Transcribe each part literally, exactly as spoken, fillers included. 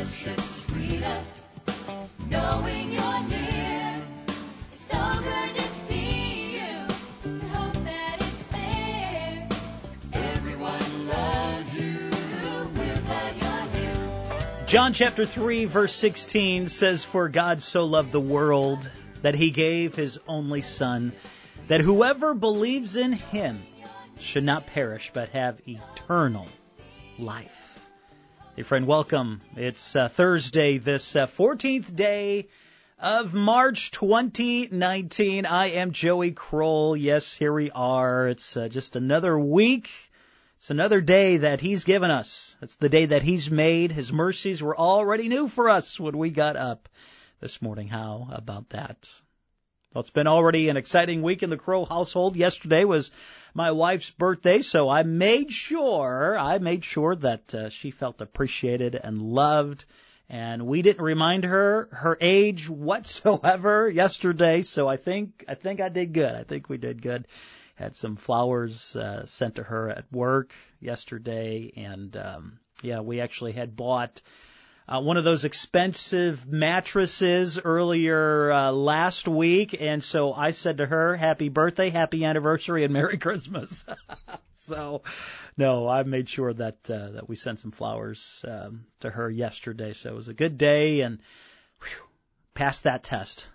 John chapter three, verse sixteen says, "For God so loved the world that he gave his only Son, that whoever believes in him should not perish but have eternal life." Hey friend, welcome. It's uh, Thursday, this uh, fourteenth day of March twenty nineteen. I am Joey Kroll. Yes, here we are. It's uh, just another week. It's another day that he's given us. It's the day that he's made. His mercies were already new for us when we got up this morning. How about that? Well, it's been already an exciting week in the Kroll household. Yesterday was my wife's birthday, so I made sure, I made sure that uh, she felt appreciated and loved. And we didn't remind her her age whatsoever yesterday, so I think I think I did good. I think we did good. Had some flowers uh, sent to her at work yesterday, and um, yeah, we actually had bought uh, one of those expensive mattresses earlier uh, last week, and so I said to her, "Happy birthday, happy anniversary, and Merry Christmas." So, no, I made sure that uh, that we sent some flowers um, to her yesterday. So it was a good day, and whew, passed that test.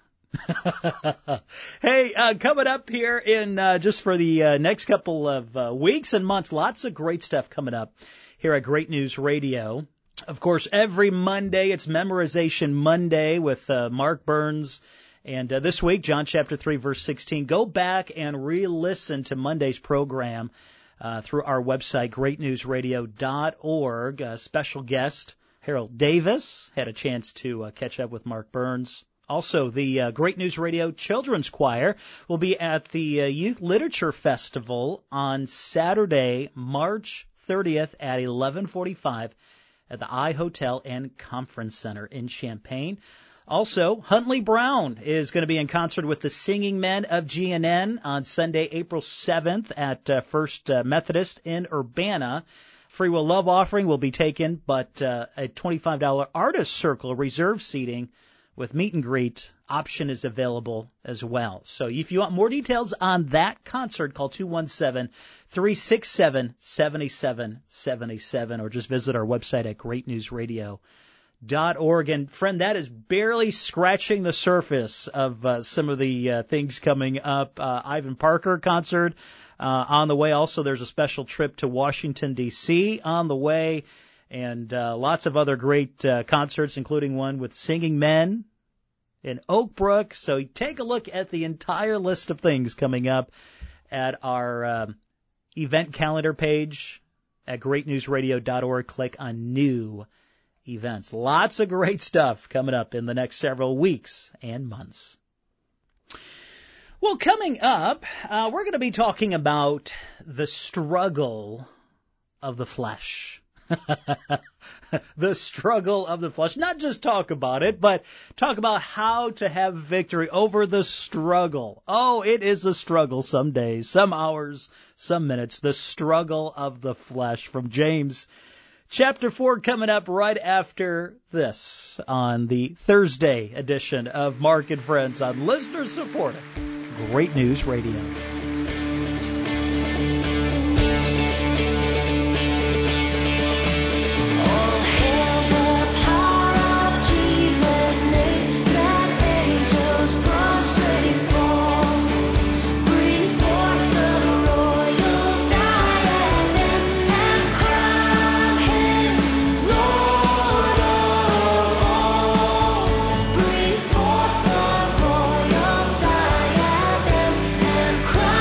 Hey, uh, coming up here in uh, just for the uh, next couple of uh, weeks and months, lots of great stuff coming up here at Great News Radio. Of course, every Monday, it's Memorization Monday with uh, Mark Burns. And uh, this week, John chapter three, verse sixteen. Go back and re-listen to Monday's program uh, through our website, great news radio dot org. Uh, special guest, Harold Davis, had a chance to uh, catch up with Mark Burns. Also, the uh, Great News Radio Children's Choir will be at the uh, Youth Literature Festival on Saturday, March thirtieth at eleven forty-five at the I Hotel and Conference Center in Champaign. Also, Huntley Brown is going to be in concert with the Singing Men of G N N on Sunday, April seventh at uh, First uh, Methodist in Urbana. Free will love offering will be taken, but uh, a twenty-five dollars Artist Circle reserve seating with meet and greet option is available as well. So if you want more details on that concert, call two one seven, three six seven, seven seven seven seven or just visit our website at great news radio dot org. And friend, that is barely scratching the surface of uh, some of the uh, things coming up. Uh, Ivan Parker concert uh, on the way. Also, there's a special trip to Washington, D C on the way. And uh, lots of other great uh, concerts, including one with Singing Men in Oak Brook. So take a look at the entire list of things coming up at our um, event calendar page at great news radio dot org. Click on New Events. Lots of great stuff coming up in the next several weeks and months. Well, coming up, uh, we're going to be talking about the struggle of the flesh. The struggle of the flesh. Not just talk about it, but talk about how to have victory over the struggle. Oh, it is a struggle some days, some hours, some minutes. The struggle of the flesh from James chapter four coming up right after this on the Thursday edition of Mark and Friends on listener supported Great News Radio. Cry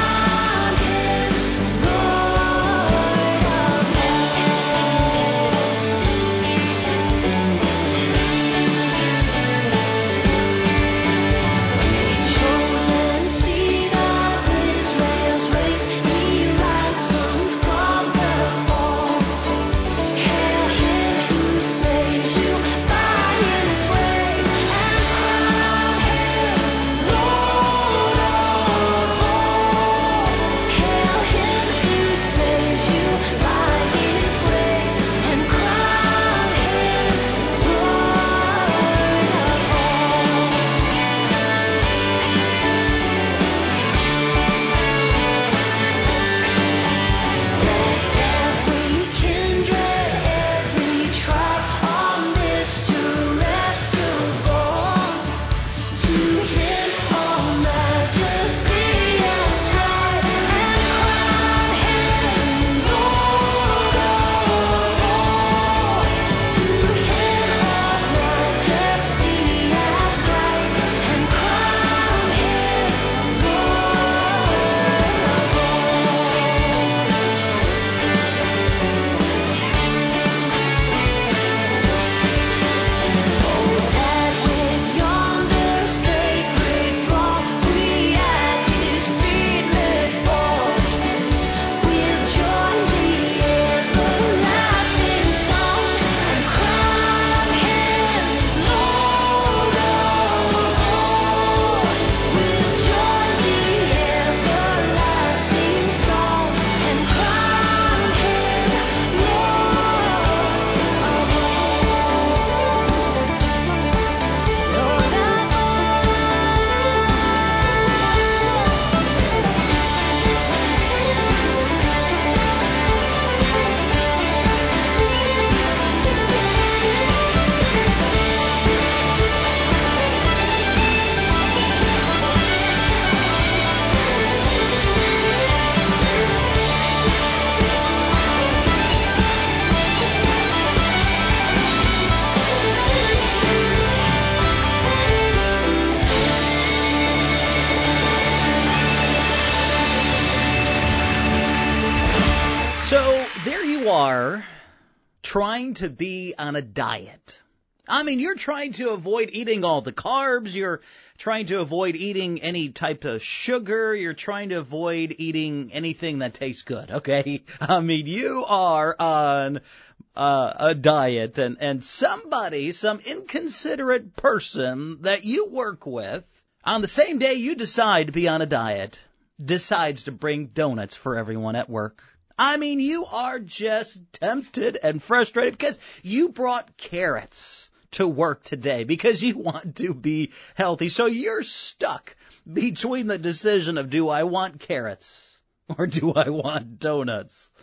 trying to be on a diet. I mean, you're trying to avoid eating all the carbs. You're trying to avoid eating any type of sugar. You're trying to avoid eating anything that tastes good, okay? I mean, you are on uh, a diet, and, and somebody, some inconsiderate person that you work with, on the same day you decide to be on a diet, decides to bring donuts for everyone at work. I mean, you are just tempted and frustrated because you brought carrots to work today because you want to be healthy. So you're stuck between the decision of, do I want carrots or do I want donuts?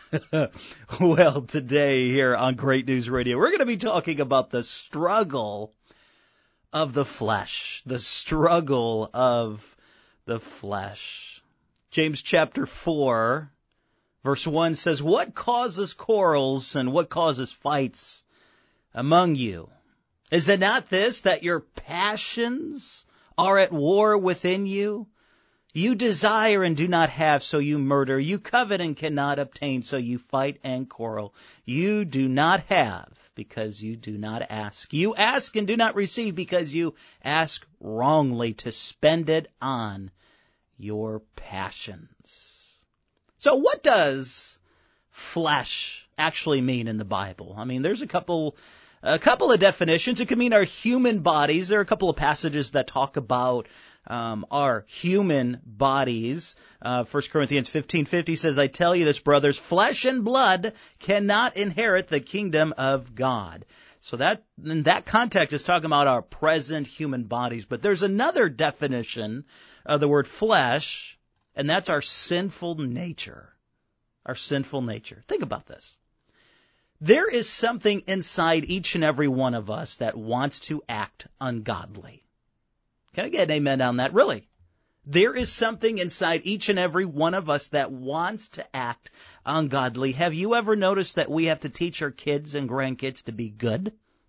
Well, today here on Great News Radio, we're going to be talking about the struggle of the flesh, the struggle of the flesh. James chapter four, verse one says, what causes quarrels and what causes fights among you? Is it not this, that your passions are at war within you? You desire and do not have, so you murder. You covet and cannot obtain, so you fight and quarrel. You do not have, because you do not ask. You ask and do not receive, because you ask wrongly to spend it on your passions. So what does flesh actually mean in the Bible? I mean, there's a couple a couple of definitions. It could mean our human bodies. There are a couple of passages that talk about um, our human bodies. Uh, First Corinthians fifteen fifty says, I tell you this, brothers, flesh and blood cannot inherit the kingdom of God. So that, in that context, is talking about our present human bodies. But there's another definition of the word flesh, and that's our sinful nature. Our sinful nature. Think about this. There is something inside each and every one of us that wants to act ungodly. Can I get an amen on that? Really? There is something inside each and every one of us that wants to act ungodly. Have you ever noticed that we have to teach our kids and grandkids to be good?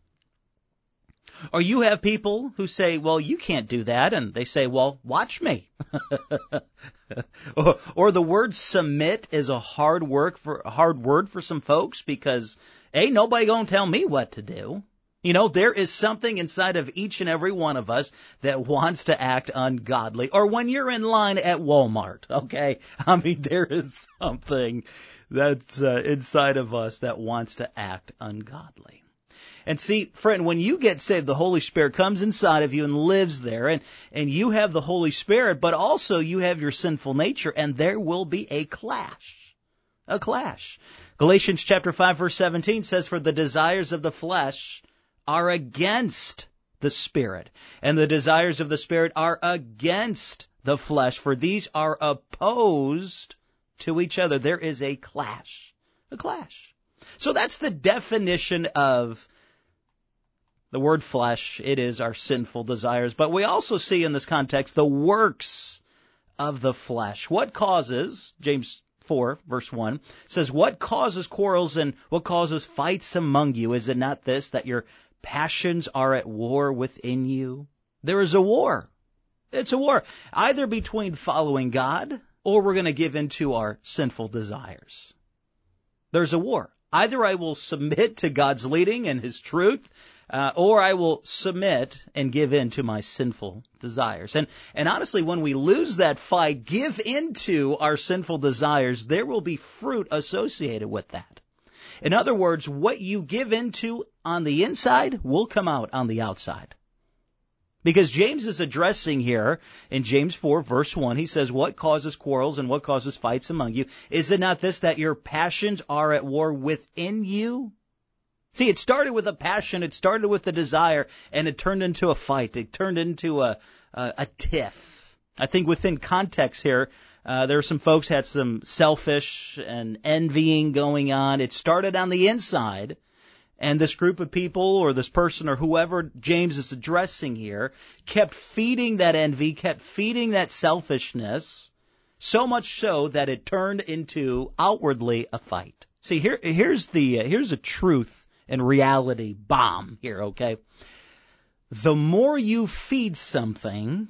Or you have people who say, well, you can't do that. And they say, well, watch me. or, or the word submit is a hard work for a hard word for some folks because ain't nobody gonna tell me what to do. You know, there is something inside of each and every one of us that wants to act ungodly. Or when you're in line at Walmart, okay? I mean, there is something that's uh, inside of us that wants to act ungodly. And see, friend, when you get saved, the Holy Spirit comes inside of you and lives there, and, and you have the Holy Spirit, but also you have your sinful nature, and there will be a clash. A clash. Galatians chapter five, verse seventeen says, for the desires of the flesh are against the Spirit, and the desires of the Spirit are against the flesh, for these are opposed to each other. There is a clash. A clash. So that's the definition of the word flesh. It is our sinful desires. But we also see in this context the works of the flesh. What causes, James four, verse one, says, what causes quarrels and what causes fights among you? Is it not this, that your passions are at war within you? There is a war. It's a war, either between following God or we're going to give in to our sinful desires. There's a war. Either I will submit to God's leading and His truth, uh, or I will submit and give in to my sinful desires. And, and honestly, when we lose that fight, give into our sinful desires, there will be fruit associated with that. In other words, what you give into on the inside will come out on the outside. Because James is addressing here in James four, verse one, he says, what causes quarrels and what causes fights among you? Is it not this, that your passions are at war within you? See, it started with a passion, it started with a desire, and it turned into a fight. It turned into a, a, a tiff. I think within context here, uh, there are some folks had some selfish and envying going on. It started on the inside. And this group of people or this person or whoever James is addressing here kept feeding that envy, kept feeding that selfishness, so much so that it turned into outwardly a fight. See, here, here's the uh, here's a truth and reality bomb here, okay? The more you feed something,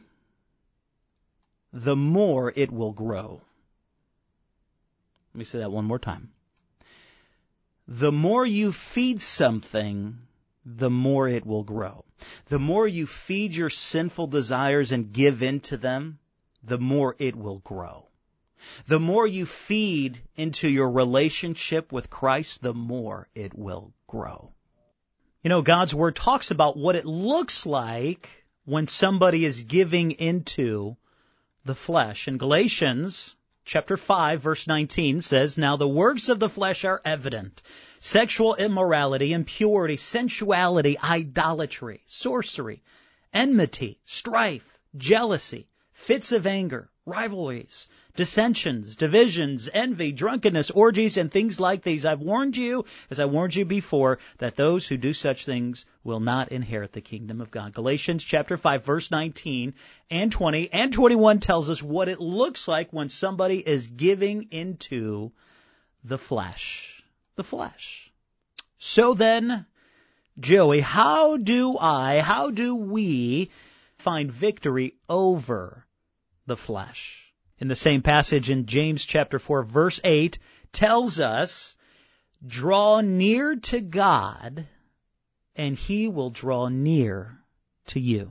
the more it will grow. Let me say that one more time. the more you feed something, the more it will grow. The more you feed your sinful desires and give in to them, the more it will grow. The more you feed into your relationship with Christ, the more it will grow. You know, God's Word talks about what it looks like when somebody is giving into the flesh. In Galatians chapter five, verse nineteen says, "Now the works of the flesh are evident: sexual immorality, impurity, sensuality, idolatry, sorcery, enmity, strife, jealousy, fits of anger, rivalries, dissensions, divisions, envy, drunkenness, orgies, and things like these. I've warned you, as I warned you before, that those who do such things will not inherit the kingdom of God." Galatians chapter five, verse nineteen and twenty and twenty-one tells us what it looks like when somebody is giving into the flesh. The flesh. So then, Joey, how do I, how do we find victory over the flesh? In the same passage in James chapter four, verse eight, tells us, "Draw near to God, and He will draw near to you."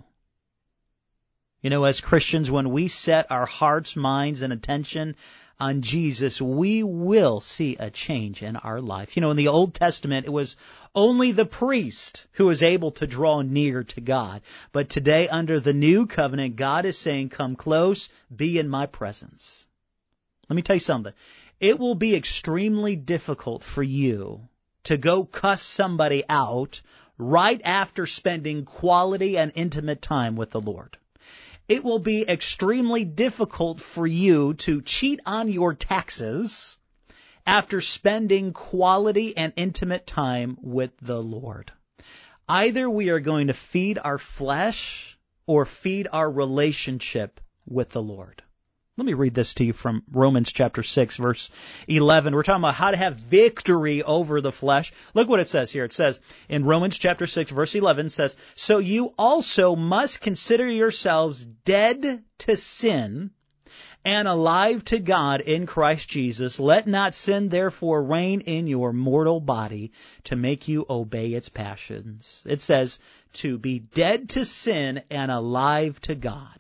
You know, as Christians, when we set our hearts, minds, and attention on Jesus, we will see a change in our life. You know, in the Old Testament, it was only the priest who was able to draw near to God. But today, under the new covenant, God is saying, "Come close, be in my presence." Let me tell you something. It will be extremely difficult for you to go cuss somebody out right after spending quality and intimate time with the Lord. It will be extremely difficult for you to cheat on your taxes after spending quality and intimate time with the Lord. Either we are going to feed our flesh or feed our relationship with the Lord. Let me read this to you from Romans chapter six, verse eleven. We're talking about how to have victory over the flesh. Look what it says here. It says in Romans chapter six, verse eleven, says, "So you also must consider yourselves dead to sin and alive to God in Christ Jesus. Let not sin therefore reign in your mortal body to make you obey its passions." It says to be dead to sin and alive to God.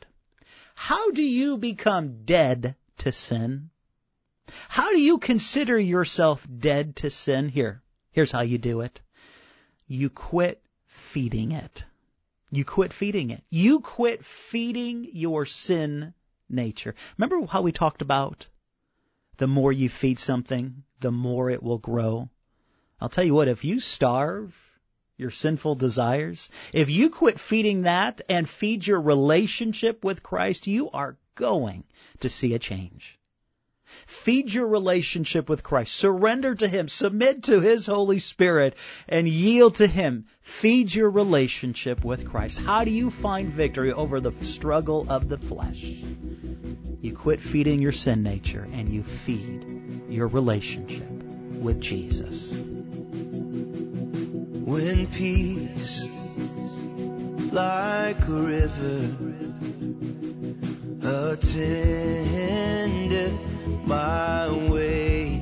How do you become dead to sin? How do you consider yourself dead to sin? Here, here's how you do it. You quit feeding it. You quit feeding it. You quit feeding your sin nature. Remember how we talked about the more you feed something, the more it will grow? I'll tell you what, if you starve your sinful desires, if you quit feeding that and feed your relationship with Christ, you are going to see a change. Feed your relationship with Christ. Surrender to Him. Submit to His Holy Spirit and yield to Him. Feed your relationship with Christ. How do you find victory over the struggle of the flesh? You quit feeding your sin nature and you feed your relationship with Jesus. When peace, like a river, attendeth my way,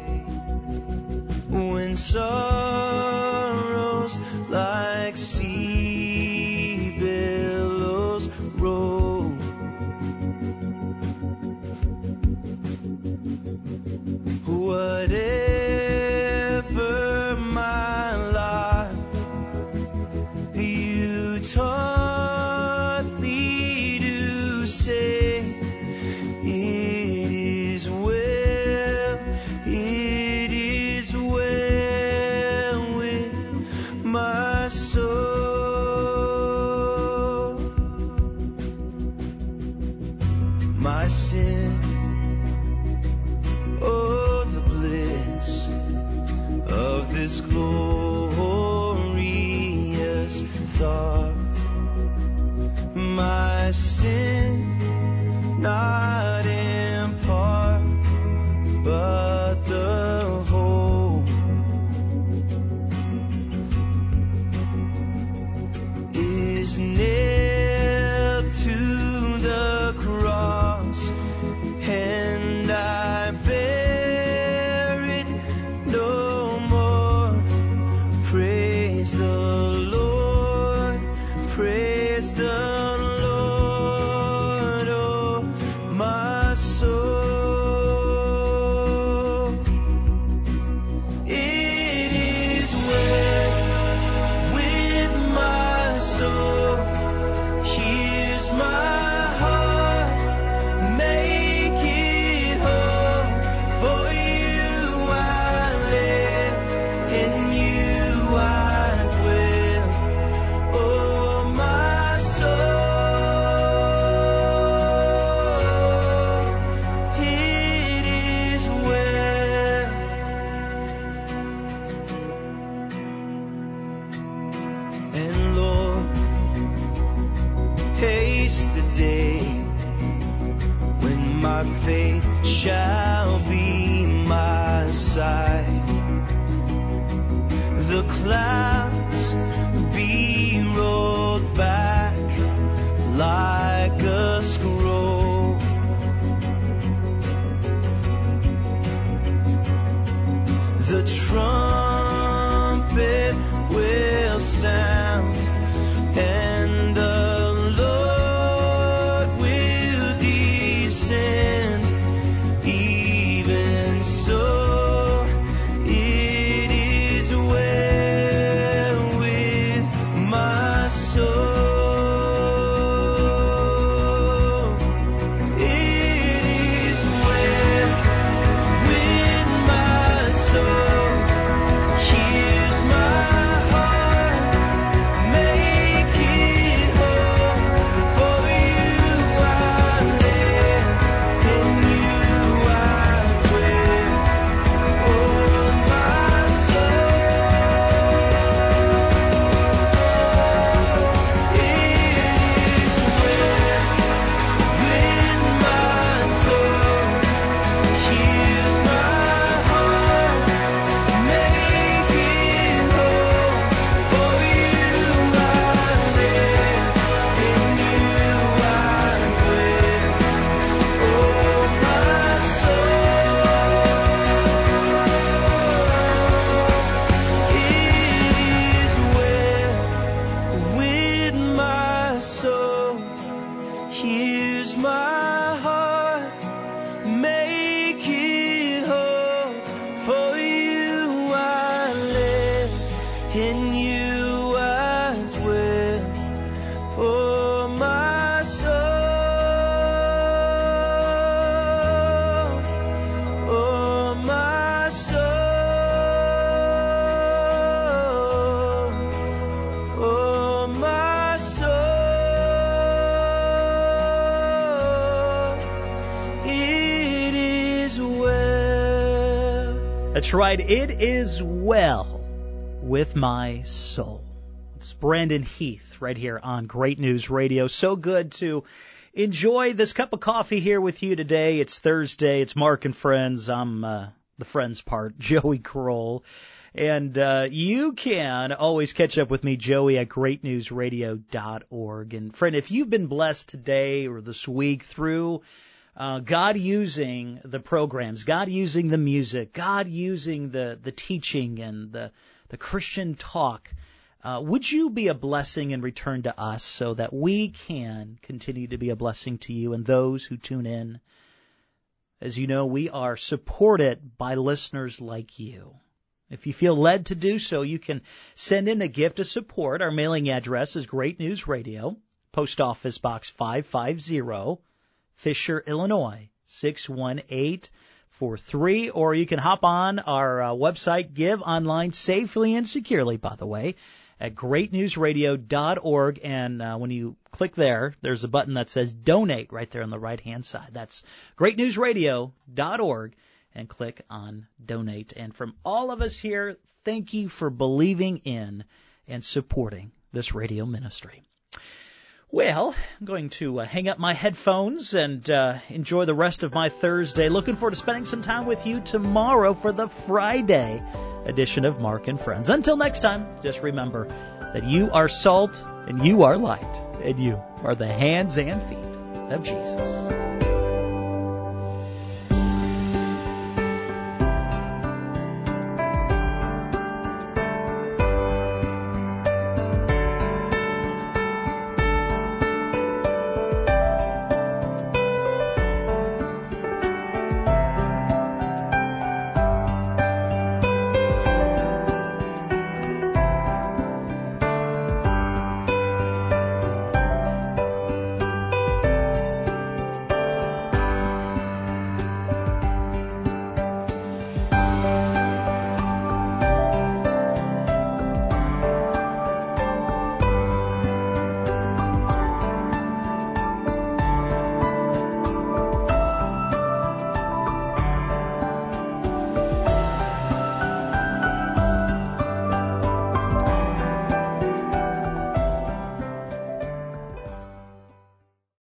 when sorrows like sea billows roll, whatever my life, you taught me to say, it is well, it is well with my soul. My sin, oh, the bliss of this glorious thought. My sin, not in part, but the whole, is nailed to the cross, and I bear it no more. Praise the Lord, praise the Lord, oh my soul. It is well with my soul. Here's my heart, make it whole. For you I live, in you I dwell. Oh, my soul, it is well. And Lord, haste the day when my faith shall be my sight. The clouds be rolled back like a scroll. The trumpet will sound, and the Lord will descend. Even so, it is well with my soul. It is well with my soul. Here's my heart, make it whole. For you I live, in you I dwell. Oh, my soul, it is well with my soul. Here's my heart, make it whole. For you I live, in you I dwell. Oh, my soul, it is well with my soul. Here's my heart, make it whole. For you I live, in you I dwell. Oh, my soul, oh, my soul, oh, my soul, it is well. That's right, it is well with my soul. It's Brandon Heath right here on Great News Radio. So good to enjoy this cup of coffee here with you today. It's Thursday. It's Mark and Friends. I'm uh, the friends part, Joey Kroll. And uh, you can always catch up with me, Joey, at great news radio dot org. And friend, if you've been blessed today or this week through uh, God using the programs, God using the music, God using the, the teaching and the, the Christian talk, Uh, would you be a blessing in return to us so that we can continue to be a blessing to you and those who tune in? As you know, we are supported by listeners like you. If you feel led to do so, you can send in a gift of support. Our mailing address is Great News Radio, Post Office Box five fifty, Fisher, Illinois, six one eight four three. Or you can hop on our uh, website, give online safely and securely, by the way, at great news radio dot org, and uh, when you click there, there's a button that says Donate right there on the right-hand side. That's great news radio dot org, and click on Donate. And from all of us here, thank you for believing in and supporting this radio ministry. Well, I'm going to uh, hang up my headphones and uh, enjoy the rest of my Thursday. Looking forward to spending some time with you tomorrow for the Friday edition of Mark and Friends. Until next time, just remember that you are salt and you are light and you are the hands and feet of Jesus.